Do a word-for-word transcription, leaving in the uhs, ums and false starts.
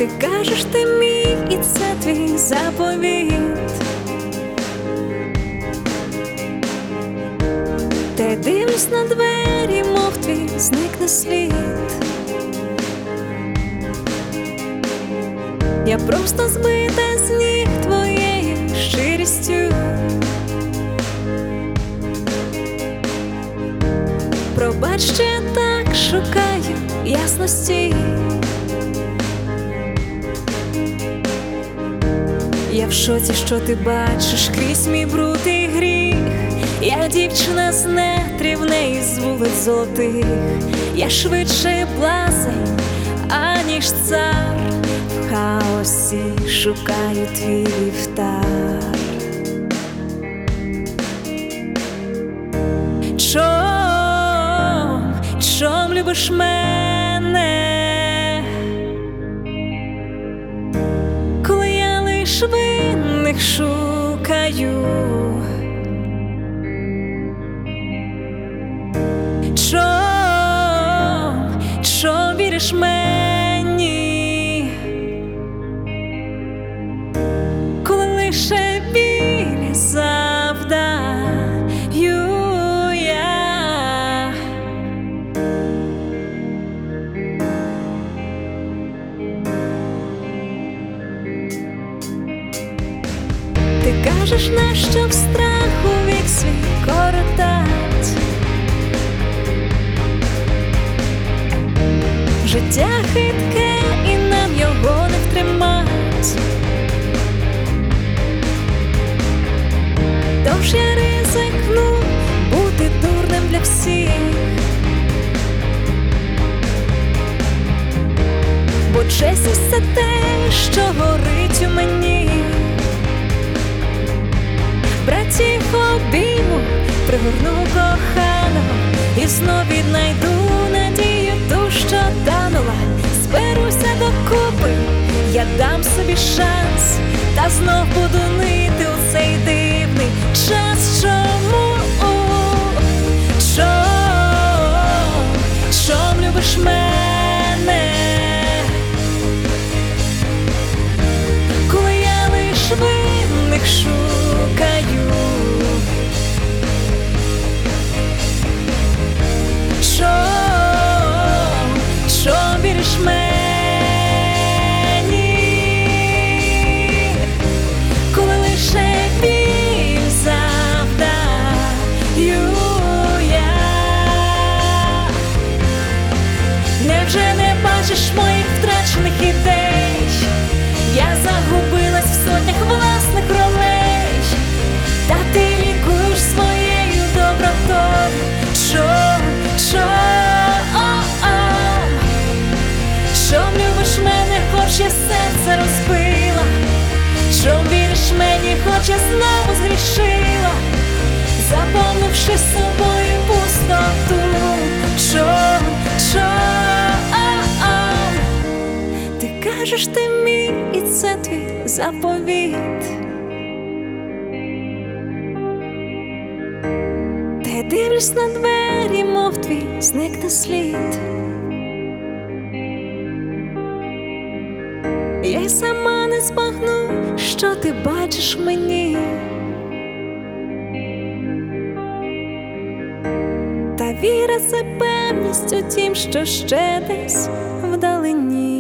кажеш, ти мій, і це твій заповіт. Та я дивлюсь на двері, мов твій зникне слід. Я просто збита з ніг твоєю щирістю. Пробач, що я так шукаю ясності. Я в шоці, що ти бачиш крізь мій бруд і гріх. Я дівчина з нетрів, не із вулиць золотих. Я швидше блазень, аніж цар. В хаосі шукаю твій вівтар. Чом, чом любиш мене, коли я лиш винних шукаю? Чом, чом віриш мені, коли лише біль завдаю я? Ти кажеш, нащо в страху вік свій коротать? Життя хитке, і нам його не втримать. Тож я ризикну бути дурним для всіх, бо чесність — це те, що горить у мені. Братів обійму, пригорну коханого і знов віднайду надію ту, що танула. Зберуся докупи, я дам собі шанс, та знов буду нити у цей дивний час. Чому? Чом, чом любиш мене, коли я лиш винних шукаю? Чом, чом віриш мені, коли лише біль завдаю я? Невже не бачиш моїх втрачених ідей? Я загубилась в сотнях власних ролей, та ти лікуєш своєю добротою. Чом, чом, чом любиш мене, хоч я серце розбила? Чом віриш мені, хоч я знову згрішила, заповнивши собою пустоту? Чом, чом, ти кажеш, ти мій, і це твій заповіт. Та я дивлюсь на двері, мов твій зникне слід. Я й сама не збагну, що ти бачиш в мені. Та віра — це певність у тім, що ще десь вдалині.